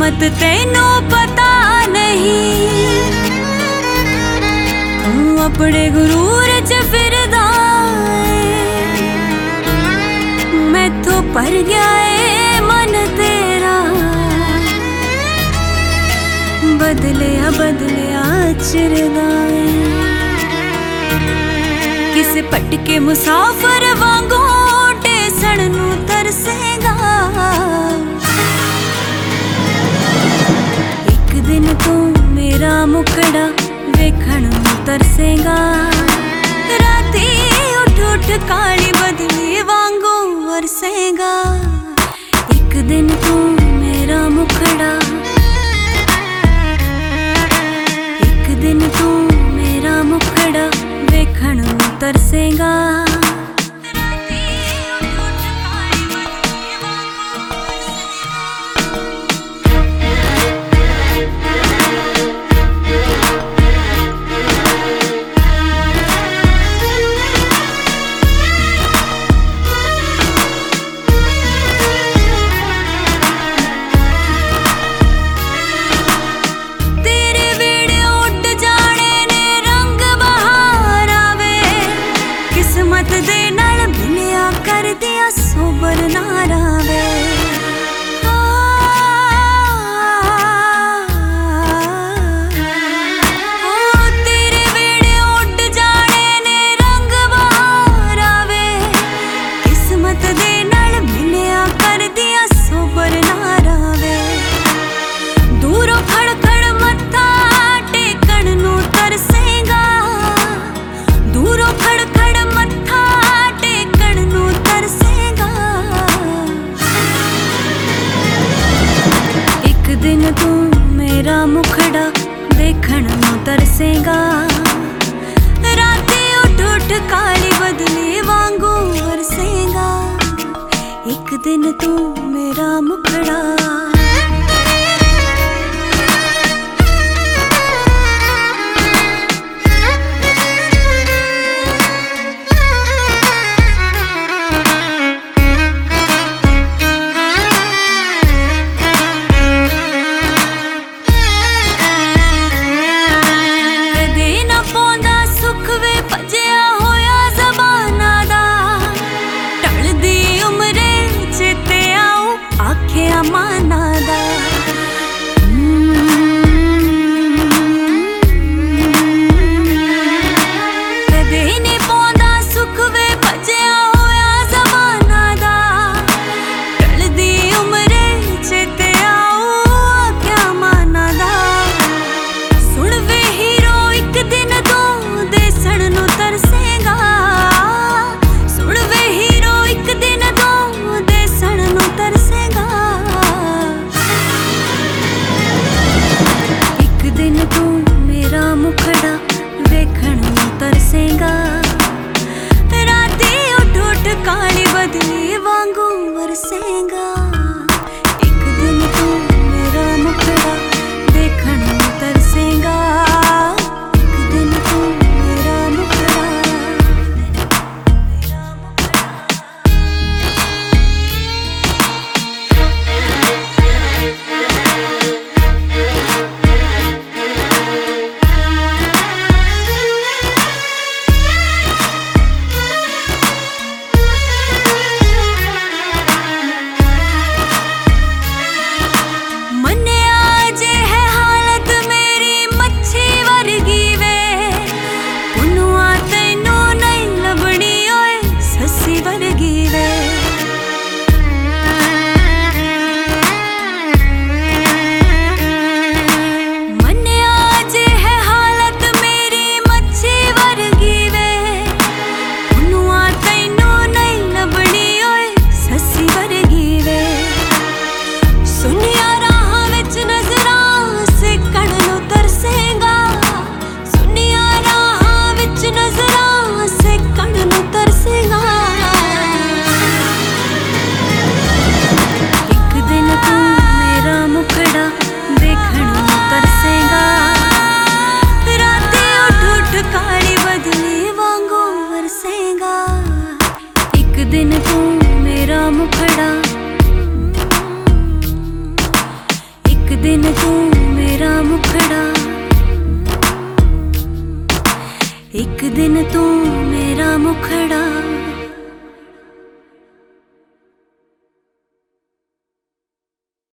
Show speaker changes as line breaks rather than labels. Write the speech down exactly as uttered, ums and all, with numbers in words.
किस्मत तेनू पता नहीं, तू अपने गुरूर च फिरदा है। मैथों पर गया है मन तेरा, बदलिया बदलिया चिरदा है। किसे पटके मुसाफर वांगू टेसन नू तरसेगा। एक दिन तू मेरा मुखड़ा वेखण नू तरसेगा। राती उठ उठ काली बदली वांगू वरसेगा। एक दिन तू मेरा मुखड़ा, एक दिन तू मेरा मुखड़ा वेखण नू तरसेगा। किस्मत दे नाल मिलिया कर दिया सोबर ना रावे। ओ तेरे वेड़े उड जाने ने रंग बहार आवे। किस्मत दे नाल मिलिया कर दिया सोबर ना रावे। दूरों खड़ खड़ मत्था टेकण नू तरसेगा। दूरों खड़ खड़ दिन तू मेरा मुखड़ा देखण नू तरसेगा। राती उठ उठ काली बदली वांगू वरसेगा। एक दिन तू मेरा मुखड़ा, माना दा कदे नहीं पौंदा सुख वे भजिया होया जमाना दा। टलदी उमरे चेते आओ क्या माना दा। सुन वे हीरो एक दिन तो देसण नू तरसेगा। सुन वे हीरो एक दिन तो देसण नू तरसेगा। दिन तू मेरा मुखड़ा वेखण नू तरसेगा। राती उठ उठ काली बदली वांगू वरसेगा। एक दिन तू मेरा मुखड़ा वेखण नू तरसेगा। एक दिन तू मेरा मुखड़ा, दिन तू मेरा मुखड़ा, एक दिन तू मेरा मुखड़ा।